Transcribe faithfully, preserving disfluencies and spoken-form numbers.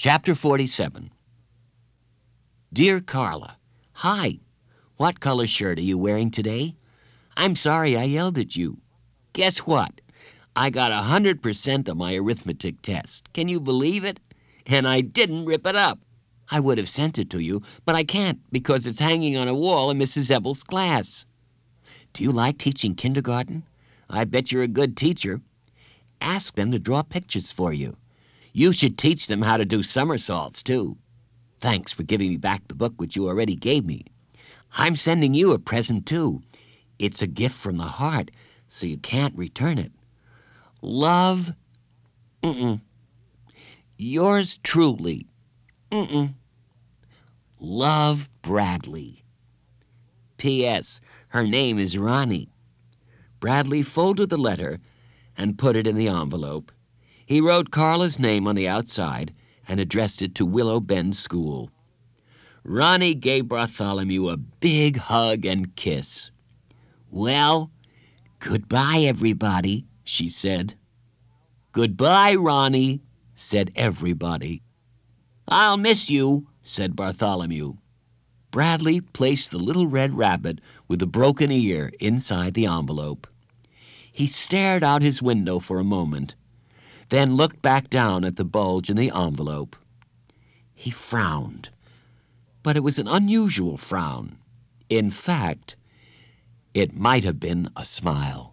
Chapter forty-seven. Dear Carla, hi. What color shirt are you wearing today? I'm sorry I yelled at you. Guess what? I got a hundred percent on my arithmetic test. Can you believe it? And I didn't rip it up. I would have sent it to you, but I can't because it's hanging on a wall in Missus Evel's class. Do you like teaching kindergarten? I bet you're a good teacher. Ask them to draw pictures for you. You should teach them how to do somersaults, too. Thanks for giving me back the book which you already gave me. I'm sending you a present, too. It's a gift from the heart, so you can't return it. Love, mm-mm. Yours truly, mm-mm. Love, Bradley. P S. Her name is Ronnie. Bradley folded the letter and put it in the envelope. He wrote Carla's name on the outside and addressed it to Willow Bend School. Ronnie gave Bartholomew a big hug and kiss. Well, goodbye, everybody, she said. Goodbye, Ronnie, said everybody. I'll miss you, said Bartholomew. Bradley placed the little red rabbit with the broken ear inside the envelope. He stared out his window for a moment, then looked back down at the bulge in the envelope. He frowned, but it was an unusual frown. In fact, it might have been a smile.